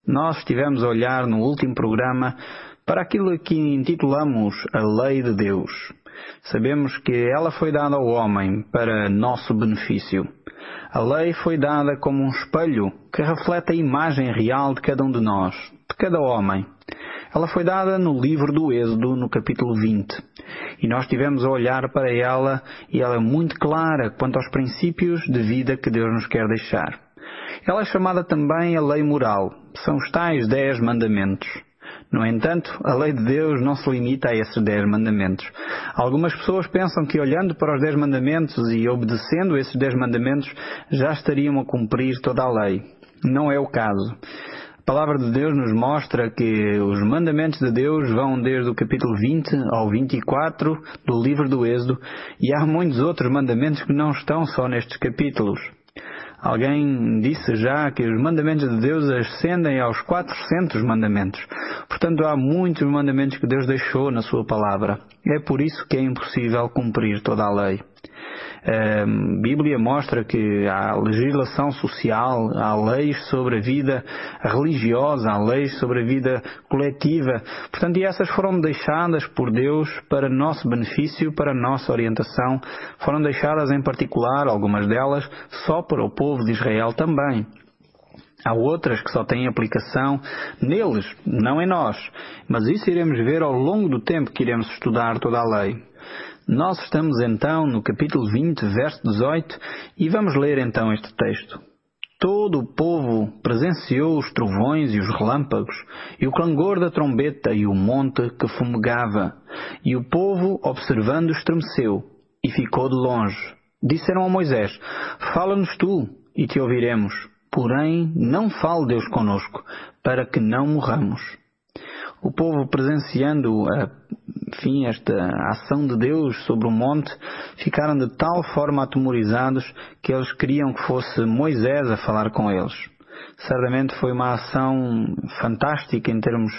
Nós estivemos a olhar no último programa para aquilo que intitulamos a Lei de Deus. Sabemos que ela foi dada ao homem para nosso benefício. A lei foi dada como um espelho que reflete a imagem real de cada um de nós, de cada homem. Ela foi dada no livro do Êxodo, no capítulo 20. E nós estivemos a olhar para ela e ela é muito clara quanto aos princípios de vida que Deus nos quer deixar. Ela é chamada também a lei moral. São os tais 10 mandamentos. No entanto, a lei de Deus não se limita a esses 10 mandamentos. Algumas pessoas pensam que olhando para os 10 mandamentos e obedecendo esses 10 mandamentos já estariam a cumprir toda a lei. Não é o caso. A palavra de Deus nos mostra que os mandamentos de Deus vão desde o capítulo 20 ao 24 do livro do Êxodo e há muitos outros mandamentos que não estão só nestes capítulos. Alguém disse já que os mandamentos de Deus ascendem aos 400 mandamentos. Portanto, há muitos mandamentos que Deus deixou na sua palavra. É por isso que é impossível cumprir toda a lei. A Bíblia mostra que há legislação social, há leis sobre a vida religiosa, há leis sobre a vida coletiva. Portanto, e essas foram deixadas por Deus para nosso benefício, para nossa orientação. Foram deixadas em particular, algumas delas, só para o povo de Israel também. Há outras que só têm aplicação neles, não em nós. Mas isso iremos ver ao longo do tempo que iremos estudar toda a lei. Nós estamos então no capítulo 20, verso 18, e vamos ler então este texto. Todo o povo presenciou os trovões e os relâmpagos, e o clangor da trombeta e o monte que fumegava. E o povo, observando, estremeceu, e ficou de longe. Disseram a Moisés, fala-nos tu, e te ouviremos. Porém, não fale Deus conosco, para que não morramos. O povo presenciando esta ação de Deus sobre o monte, ficaram de tal forma atemorizados que eles queriam que fosse Moisés a falar com eles. Certamente foi uma ação fantástica em termos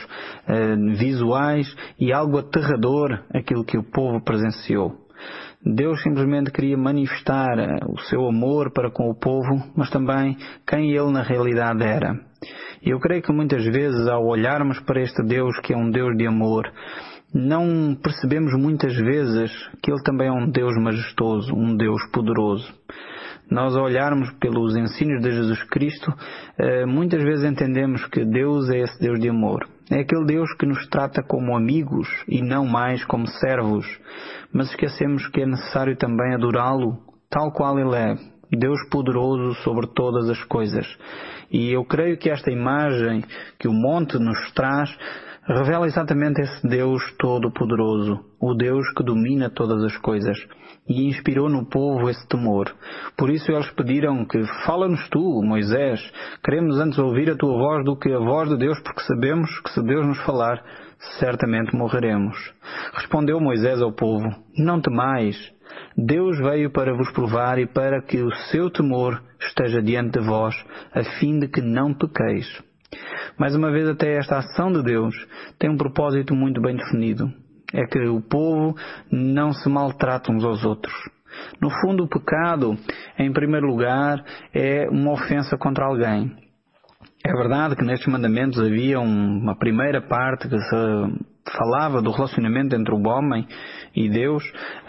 visuais e algo aterrador aquilo que o povo presenciou. Deus simplesmente queria manifestar o seu amor para com o povo, mas também quem ele na realidade era. E eu creio que muitas vezes, ao olharmos para este Deus que é um Deus de amor, não percebemos muitas vezes que Ele também é um Deus majestoso, um Deus poderoso. Nós, ao olharmos pelos ensinos de Jesus Cristo, muitas vezes entendemos que Deus é esse Deus de amor. É aquele Deus que nos trata como amigos e não mais como servos. Mas esquecemos que é necessário também adorá-lo tal qual Ele é. Deus poderoso sobre todas as coisas. E eu creio que esta imagem que o monte nos traz revela exatamente esse Deus todo-poderoso, o Deus que domina todas as coisas, e inspirou no povo esse temor. Por isso eles pediram que fala-nos tu, Moisés, queremos antes ouvir a tua voz do que a voz de Deus, porque sabemos que se Deus nos falar, certamente morreremos. Respondeu Moisés ao povo, não temais, Deus veio para vos provar e para que o seu temor esteja diante de vós, a fim de que não pequeis. Mais uma vez, até esta ação de Deus tem um propósito muito bem definido. É que o povo não se maltrata uns aos outros. No fundo, o pecado, em primeiro lugar, é uma ofensa contra alguém. É verdade que nestes mandamentos havia uma primeira parte que se falava do relacionamento entre o homem e Deus.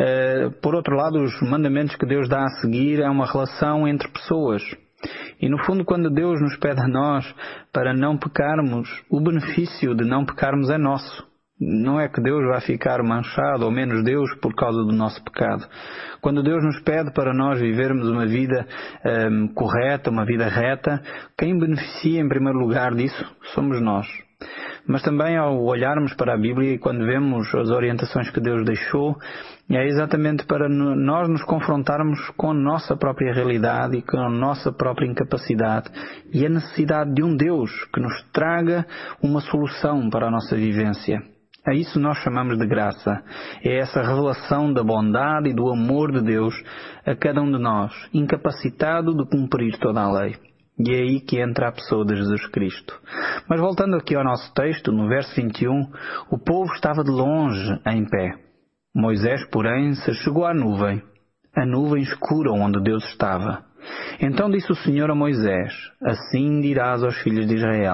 Por outro lado, os mandamentos que Deus dá a seguir é uma relação entre pessoas. E no fundo, quando Deus nos pede a nós para não pecarmos, o benefício de não pecarmos é nosso. Não é que Deus vai ficar manchado ou menos Deus por causa do nosso pecado. Quando Deus nos pede para nós vivermos uma vida correta, uma vida reta, quem beneficia em primeiro lugar disso somos nós. Mas também ao olharmos para a Bíblia e quando vemos as orientações que Deus deixou, é exatamente para nós nos confrontarmos com a nossa própria realidade e com a nossa própria incapacidade e a necessidade de um Deus que nos traga uma solução para a nossa vivência. A isso nós chamamos de graça. É essa revelação da bondade e do amor de Deus a cada um de nós, incapacitado de cumprir toda a lei. E é aí que entra a pessoa de Jesus Cristo. Mas voltando aqui ao nosso texto, no verso 21, o povo estava de longe em pé. Moisés, porém, se chegou à nuvem, a nuvem escura onde Deus estava. Então disse o Senhor a Moisés, assim dirás aos filhos de Israel,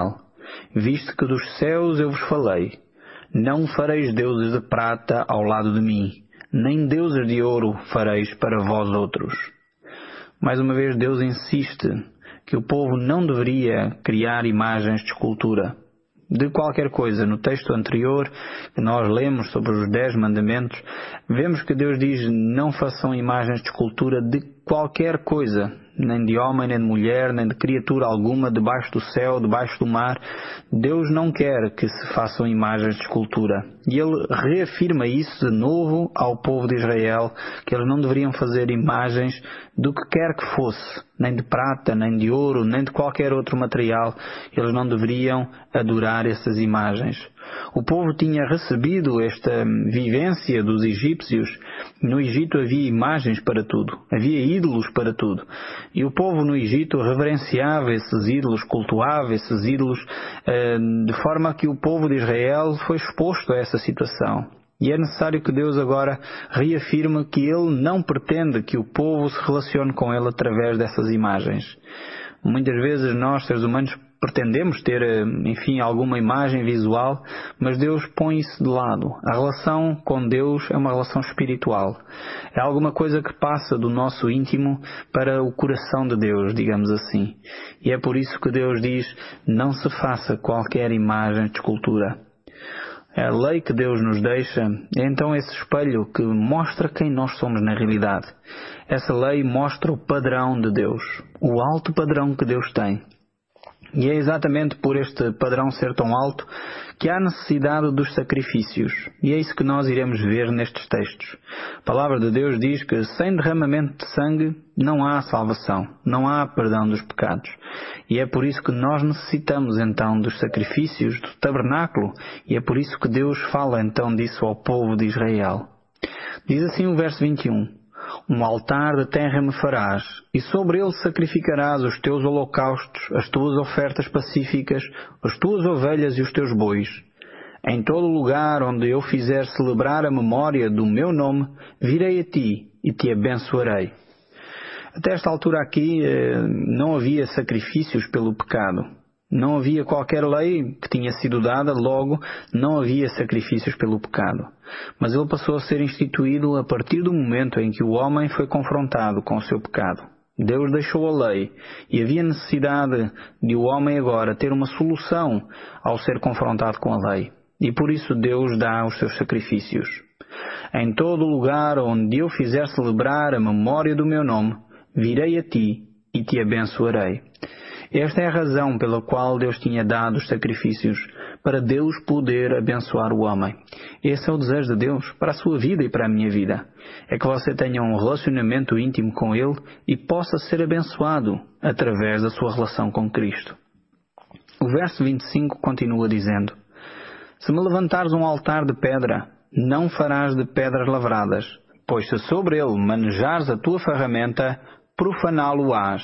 visto que dos céus eu vos falei. Não fareis deuses de prata ao lado de mim, nem deuses de ouro fareis para vós outros. Mais uma vez Deus insiste que o povo não deveria criar imagens de escultura de qualquer coisa. No texto anterior que nós lemos sobre os 10 mandamentos, vemos que Deus diz: não façam imagens de escultura de qualquer coisa, nem de homem, nem de mulher, nem de criatura alguma, debaixo do céu, debaixo do mar. Deus não quer que se façam imagens de escultura. E Ele reafirma isso de novo ao povo de Israel, que eles não deveriam fazer imagens do que quer que fosse, nem de prata, nem de ouro, nem de qualquer outro material. Eles não deveriam adorar essas imagens. O povo tinha recebido esta vivência dos egípcios. No Egito havia imagens para tudo, havia ídolos para tudo. E o povo no Egito reverenciava esses ídolos, cultuava esses ídolos, de forma que o povo de Israel foi exposto a essa situação. E é necessário que Deus agora reafirme que Ele não pretende que o povo se relacione com Ele através dessas imagens. Muitas vezes nós, seres humanos, pretendemos ter, alguma imagem visual, mas Deus põe isso de lado. A relação com Deus é uma relação espiritual. É alguma coisa que passa do nosso íntimo para o coração de Deus, digamos assim. E é por isso que Deus diz: não se faça qualquer imagem de escultura. A lei que Deus nos deixa é então esse espelho que mostra quem nós somos na realidade. Essa lei mostra o padrão de Deus, o alto padrão que Deus tem. E é exatamente por este padrão ser tão alto que há necessidade dos sacrifícios. E é isso que nós iremos ver nestes textos. A palavra de Deus diz que sem derramamento de sangue não há salvação, não há perdão dos pecados. E é por isso que nós necessitamos então dos sacrifícios do tabernáculo. E é por isso que Deus fala então disso ao povo de Israel. Diz assim o verso 21. Um altar de terra me farás, e sobre ele sacrificarás os teus holocaustos, as tuas ofertas pacíficas, as tuas ovelhas e os teus bois. Em todo lugar onde eu fizer celebrar a memória do meu nome, virei a ti e te abençoarei. Até esta altura aqui não havia sacrifícios pelo pecado. Não havia qualquer lei que tinha sido dada, logo não havia sacrifícios pelo pecado. Mas ele passou a ser instituído a partir do momento em que o homem foi confrontado com o seu pecado. Deus deixou a lei e havia necessidade de o homem agora ter uma solução ao ser confrontado com a lei. E por isso Deus dá os seus sacrifícios. Em todo lugar onde eu fizer celebrar a memória do meu nome, virei a ti e te abençoarei. Esta é a razão pela qual Deus tinha dado os sacrifícios, para Deus poder abençoar o homem. Esse é o desejo de Deus para a sua vida e para a minha vida. É que você tenha um relacionamento íntimo com Ele e possa ser abençoado através da sua relação com Cristo. O verso 25 continua dizendo: se me levantares um altar de pedra, não farás de pedras lavradas, pois se sobre ele manejares a tua ferramenta, profaná-lo-ás.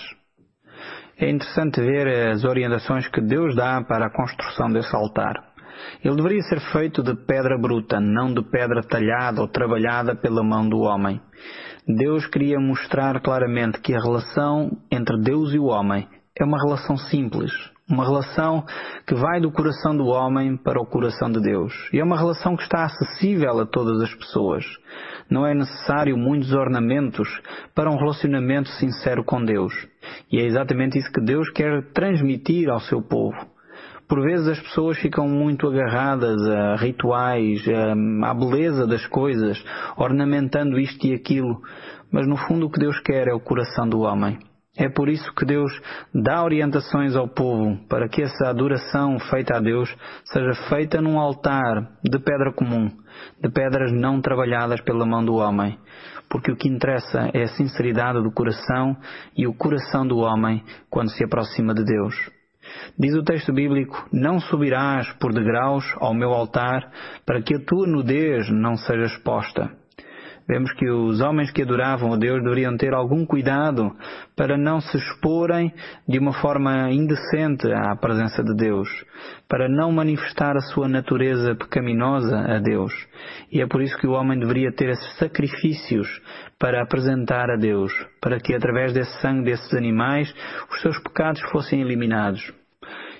É interessante ver as orientações que Deus dá para a construção desse altar. Ele deveria ser feito de pedra bruta, não de pedra talhada ou trabalhada pela mão do homem. Deus queria mostrar claramente que a relação entre Deus e o homem é uma relação simples, uma relação que vai do coração do homem para o coração de Deus. E é uma relação que está acessível a todas as pessoas. Não é necessário muitos ornamentos para um relacionamento sincero com Deus. E é exatamente isso que Deus quer transmitir ao seu povo. Por vezes as pessoas ficam muito agarradas a rituais, à beleza das coisas, ornamentando isto e aquilo. Mas no fundo o que Deus quer é o coração do homem. É por isso que Deus dá orientações ao povo para que essa adoração feita a Deus seja feita num altar de pedra comum, de pedras não trabalhadas pela mão do homem. Porque o que interessa é a sinceridade do coração e o coração do homem quando se aproxima de Deus. Diz o texto bíblico: não subirás por degraus ao meu altar para que a tua nudez não seja exposta. Vemos que os homens que adoravam a Deus deveriam ter algum cuidado para não se exporem de uma forma indecente à presença de Deus, para não manifestar a sua natureza pecaminosa a Deus. E é por isso que o homem deveria ter esses sacrifícios para apresentar a Deus, para que através desse sangue desses animais os seus pecados fossem eliminados.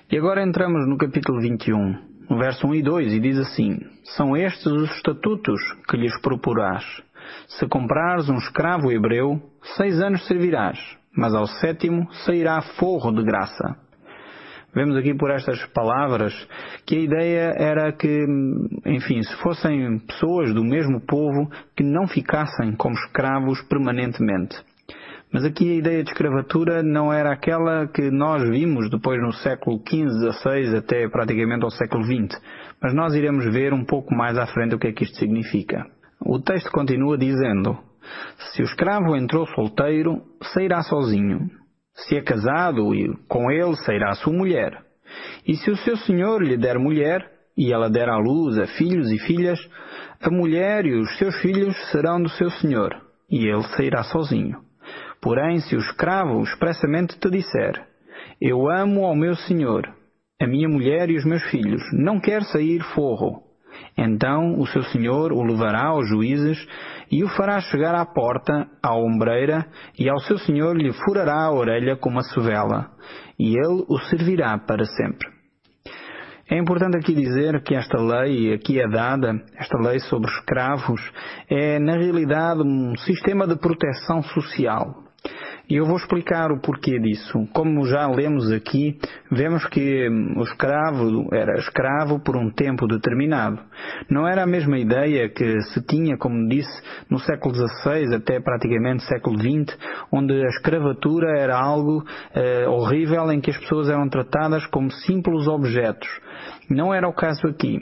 E agora entramos no capítulo 21, no verso 1 e 2, e diz assim: São estes os estatutos que lhes proporás. Se comprares um escravo hebreu, 6 anos servirás, mas ao 7º sairá forro de graça. Vemos aqui por estas palavras que a ideia era que, enfim, se fossem pessoas do mesmo povo, que não ficassem como escravos permanentemente. Mas aqui a ideia de escravatura não era aquela que nós vimos depois no século XV, XVI, até praticamente ao século XX. Mas nós iremos ver um pouco mais à frente o que é que isto significa. O texto continua dizendo: Se o escravo entrou solteiro, sairá sozinho. Se é casado, com ele sairá a sua mulher. E se o seu senhor lhe der mulher, e ela der à luz a filhos e filhas, a mulher e os seus filhos serão do seu senhor, e ele sairá sozinho. Porém, se o escravo expressamente te disser: Eu amo ao meu senhor, a minha mulher e os meus filhos, não quer sair forro, então o seu senhor o levará aos juízes e o fará chegar à porta, à ombreira, e ao seu senhor lhe furará a orelha com uma sovela, e ele o servirá para sempre. É importante aqui dizer que esta lei aqui é dada, esta lei sobre os escravos, é na realidade um sistema de proteção social. E eu vou explicar o porquê disso. Como já lemos aqui, vemos que o escravo era escravo por um tempo determinado. Não era a mesma ideia que se tinha, como disse, no século XVI até praticamente século XX, onde a escravatura era algo horrível, em que as pessoas eram tratadas como simples objetos. Não era o caso aqui.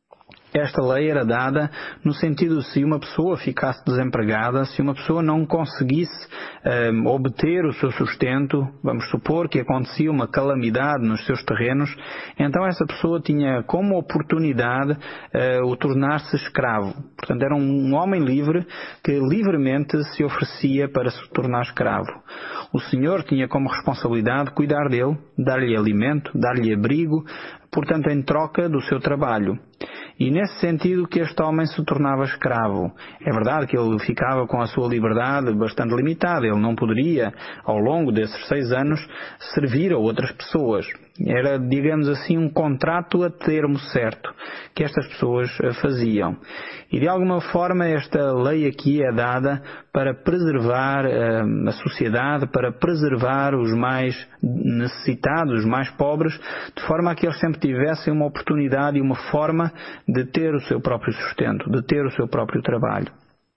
Esta lei era dada no sentido de se uma pessoa ficasse desempregada, se uma pessoa não conseguisse obter o seu sustento, vamos supor que acontecia uma calamidade nos seus terrenos, então essa pessoa tinha como oportunidade o tornar-se escravo. Portanto, era um homem livre que livremente se oferecia para se tornar escravo. O senhor tinha como responsabilidade cuidar dele, dar-lhe alimento, dar-lhe abrigo, portanto, em troca do seu trabalho. E nesse sentido que este homem se tornava escravo. É verdade que ele ficava com a sua liberdade bastante limitada. Ele não poderia, ao longo desses 6 anos, servir a outras pessoas. Era, digamos assim, um contrato a termo certo que estas pessoas faziam. E de alguma forma esta lei aqui é dada para preservar a sociedade, para preservar os mais necessitados, os mais pobres, de forma a que eles sempre tivessem uma oportunidade e uma forma de ter o seu próprio sustento, de ter o seu próprio trabalho.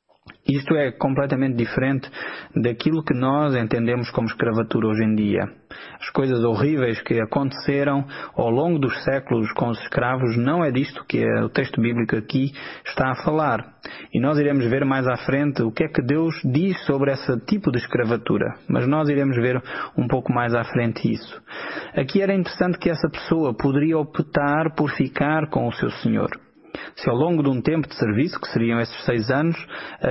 Isto é completamente diferente daquilo que nós entendemos como escravatura hoje em dia. As coisas horríveis que aconteceram ao longo dos séculos com os escravos não é disto que o texto bíblico aqui está a falar. E nós iremos ver mais à frente o que é que Deus diz sobre esse tipo de escravatura. Mas nós iremos ver um pouco mais à frente isso. Aqui era interessante que essa pessoa poderia optar por ficar com o seu senhor. Se ao longo de um tempo de serviço, que seriam esses 6 anos,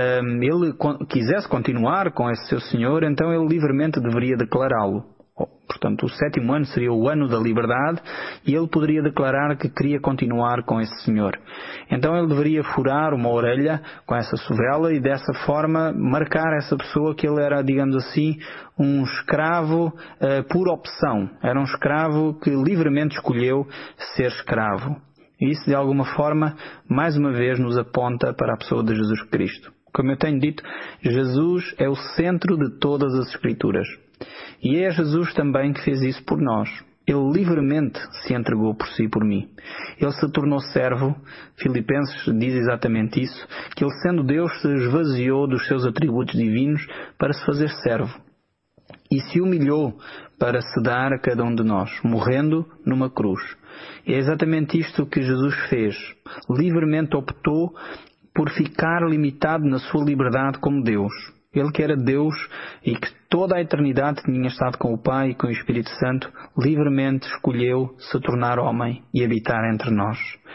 ele quisesse continuar com esse seu senhor, então ele livremente deveria declará-lo. Portanto, o 7º ano seria o ano da liberdade e ele poderia declarar que queria continuar com esse senhor. Então ele deveria furar uma orelha com essa sovela e dessa forma marcar essa pessoa que ele era, digamos assim, um escravo por opção. Era um escravo que livremente escolheu ser escravo. E isso, de alguma forma, mais uma vez nos aponta para a pessoa de Jesus Cristo. Como eu tenho dito, Jesus é o centro de todas as Escrituras. E é Jesus também que fez isso por nós. Ele livremente se entregou por si e por mim. Ele se tornou servo. Filipenses diz exatamente isso, que ele, sendo Deus, se esvaziou dos seus atributos divinos para se fazer servo. E se humilhou para se dar a cada um de nós, morrendo numa cruz. É exatamente isto que Jesus fez. Livremente optou por ficar limitado na sua liberdade como Deus. Ele que era Deus e que toda a eternidade tinha estado com o Pai e com o Espírito Santo, livremente escolheu se tornar homem e habitar entre nós.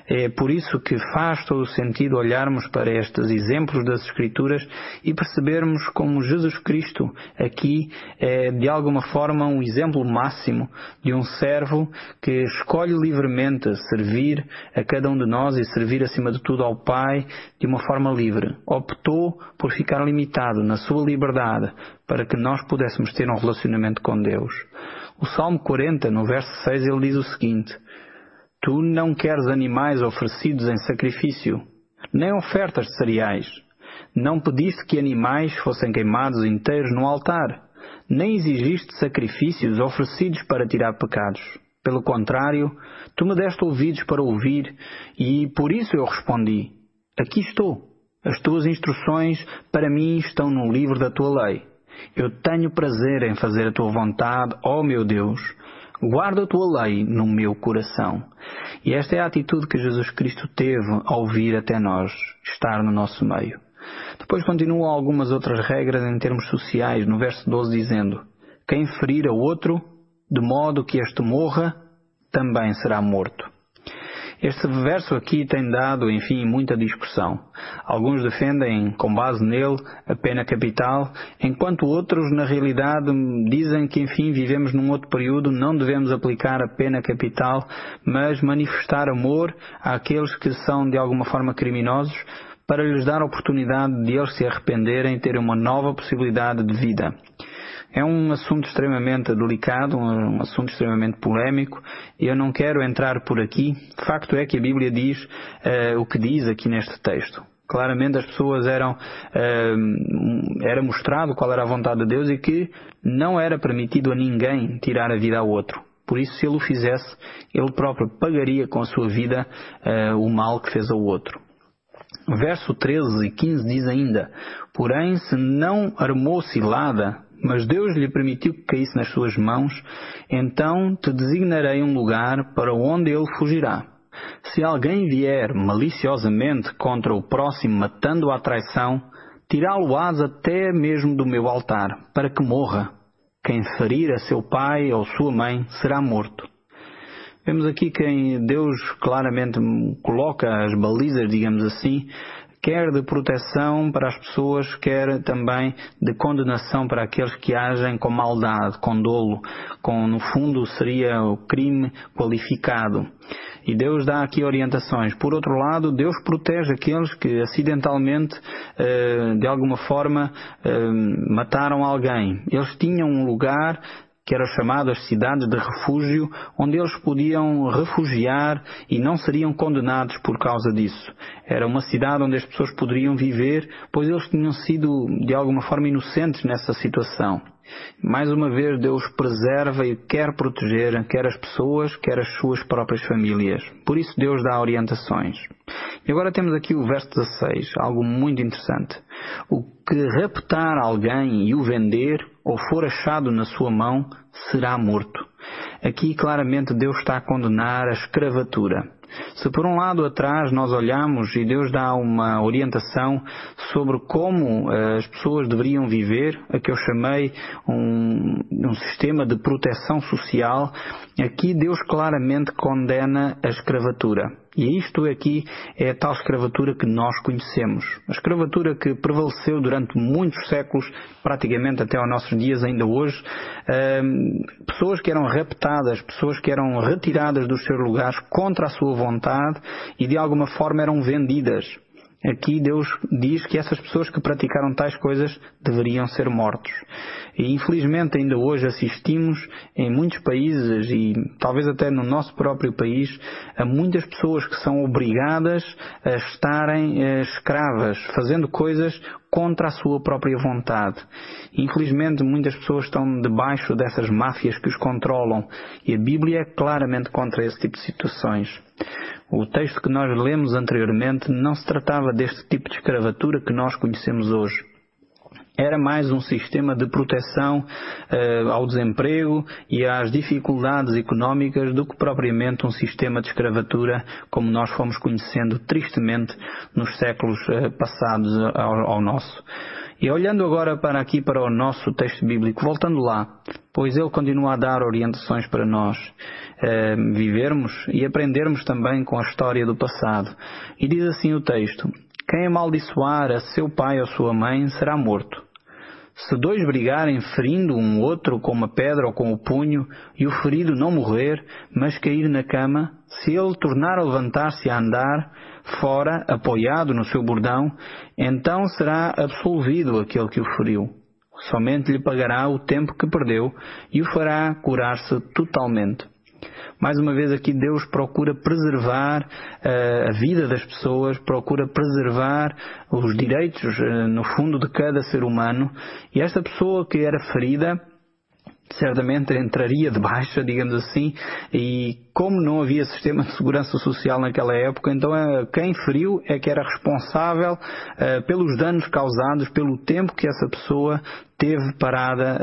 É por isso que faz todo o sentido olharmos para estes exemplos das Escrituras e percebermos como Jesus Cristo aqui é de alguma forma um exemplo máximo de um servo que escolhe livremente servir a cada um de nós e servir acima de tudo ao Pai de uma forma livre. Optou por ficar limitado na sua liberdade para que nós pudéssemos ter um relacionamento com Deus. O Salmo 40, no verso 6, ele diz o seguinte: Tu não queres animais oferecidos em sacrifício, nem ofertas de cereais. Não pediste que animais fossem queimados inteiros no altar, nem exigiste sacrifícios oferecidos para tirar pecados. Pelo contrário, tu me deste ouvidos para ouvir, e por isso eu respondi: Aqui estou. As tuas instruções para mim estão no livro da tua lei. Eu tenho prazer em fazer a tua vontade, ó meu Deus. Guarda a tua lei no meu coração. E esta é a atitude que Jesus Cristo teve ao vir até nós, estar no nosso meio. Depois continuam algumas outras regras em termos sociais, no verso 12 dizendo: Quem ferir a outro, de modo que este morra, também será morto. Este verso aqui tem dado, enfim, muita discussão. Alguns defendem, com base nele, a pena capital, enquanto outros, na realidade, dizem que, enfim, vivemos num outro período, não devemos aplicar a pena capital, mas manifestar amor àqueles que são, de alguma forma, criminosos, para lhes dar a oportunidade de eles se arrependerem e terem uma nova possibilidade de vida. É um assunto extremamente delicado, um assunto extremamente polémico, e eu não quero entrar por aqui. Facto é que a Bíblia diz o que diz aqui neste texto. Claramente as pessoas era mostrado qual era a vontade de Deus e que não era permitido a ninguém tirar a vida ao outro. Por isso, se ele o fizesse, ele próprio pagaria com a sua vida o mal que fez ao outro. Verso 13 e 15 diz ainda: Porém, se não armou cilada, mas Deus lhe permitiu que caísse nas suas mãos, então te designarei um lugar para onde ele fugirá. Se alguém vier maliciosamente contra o próximo matando-o à traição, tirá-lo-ás até mesmo do meu altar, para que morra. Quem ferir a seu pai ou sua mãe será morto. Vemos aqui que Deus claramente coloca as balizas, digamos assim, quer de proteção para as pessoas, quer também de condenação para aqueles que agem com maldade, com dolo, no fundo seria o crime qualificado. E Deus dá aqui orientações. Por outro lado, Deus protege aqueles que acidentalmente, de alguma forma, mataram alguém. Eles tinham um lugar que eram chamadas cidades de refúgio, onde eles podiam refugiar e não seriam condenados por causa disso. Era uma cidade onde as pessoas poderiam viver, pois eles tinham sido, de alguma forma, inocentes nessa situação. Mais uma vez, Deus preserva e quer proteger quer as pessoas, quer as suas próprias famílias. Por isso, Deus dá orientações. E agora temos aqui o verso 16, algo muito interessante. O que raptar alguém e o vender, ou for achado na sua mão, será morto. Aqui claramente Deus está a condenar a escravatura. Se por um lado atrás nós olhamos e Deus dá uma orientação sobre como as pessoas deveriam viver, a que eu chamei um sistema de proteção social, aqui Deus claramente condena a escravatura. E isto aqui é a tal escravatura que nós conhecemos. A escravatura que prevaleceu durante muitos séculos, praticamente até aos nossos dias ainda hoje. Pessoas que eram raptadas, pessoas que eram retiradas dos seus lugares contra a sua vontade e de alguma forma eram vendidas. Aqui Deus diz que essas pessoas que praticaram tais coisas deveriam ser mortos. E infelizmente ainda hoje assistimos em muitos países e talvez até no nosso próprio país a muitas pessoas que são obrigadas a estarem escravas, fazendo coisas contra a sua própria vontade. Infelizmente muitas pessoas estão debaixo dessas máfias que os controlam e a Bíblia é claramente contra esse tipo de situações. O texto que nós lemos anteriormente não se tratava deste tipo de escravatura que nós conhecemos hoje. Era mais um sistema de proteção ao desemprego e às dificuldades económicas do que propriamente um sistema de escravatura como nós fomos conhecendo tristemente nos séculos passados ao nosso. E olhando agora para o nosso texto bíblico, voltando lá, pois Ele continua a dar orientações para nós vivermos e aprendermos também com a história do passado. E diz assim o texto: quem amaldiçoar a seu pai ou sua mãe será morto. Se dois brigarem ferindo um outro com uma pedra ou com o punho, e o ferido não morrer, mas cair na cama, se ele tornar a levantar-se a andar fora, apoiado no seu bordão, então será absolvido aquele que o feriu. Somente lhe pagará o tempo que perdeu e o fará curar-se totalmente. Mais uma vez aqui Deus procura preservar a vida das pessoas, procura preservar os direitos, no fundo, de cada ser humano. E esta pessoa que era ferida, certamente entraria de baixa, digamos assim, e como não havia sistema de segurança social naquela época, então quem feriu é que era responsável pelos danos causados, pelo tempo que essa pessoa teve parada,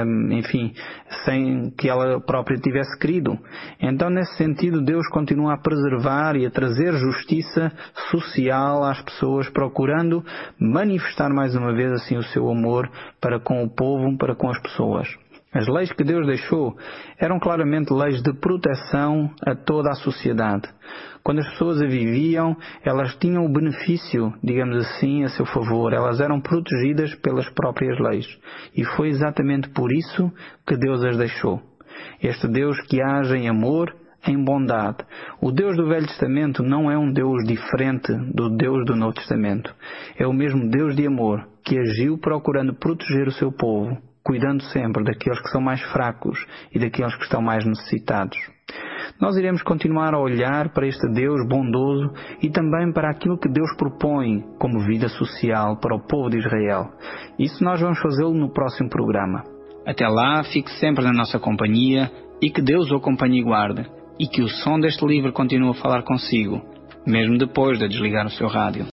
sem que ela própria tivesse querido. Então, nesse sentido, Deus continua a preservar e a trazer justiça social às pessoas, procurando manifestar mais uma vez assim o seu amor para com o povo, para com as pessoas. As leis que Deus deixou eram claramente leis de proteção a toda a sociedade. Quando as pessoas a viviam, elas tinham o benefício, digamos assim, a seu favor. Elas eram protegidas pelas próprias leis. E foi exatamente por isso que Deus as deixou. Este Deus que age em amor, em bondade. O Deus do Velho Testamento não é um Deus diferente do Deus do Novo Testamento. É o mesmo Deus de amor que agiu procurando proteger o seu povo, cuidando sempre daqueles que são mais fracos e daqueles que estão mais necessitados. Nós iremos continuar a olhar para este Deus bondoso e também para aquilo que Deus propõe como vida social para o povo de Israel. Isso nós vamos fazê-lo no próximo programa. Até lá, fique sempre na nossa companhia e que Deus o acompanhe e guarde, e que o som deste livro continue a falar consigo, mesmo depois de desligar o seu rádio.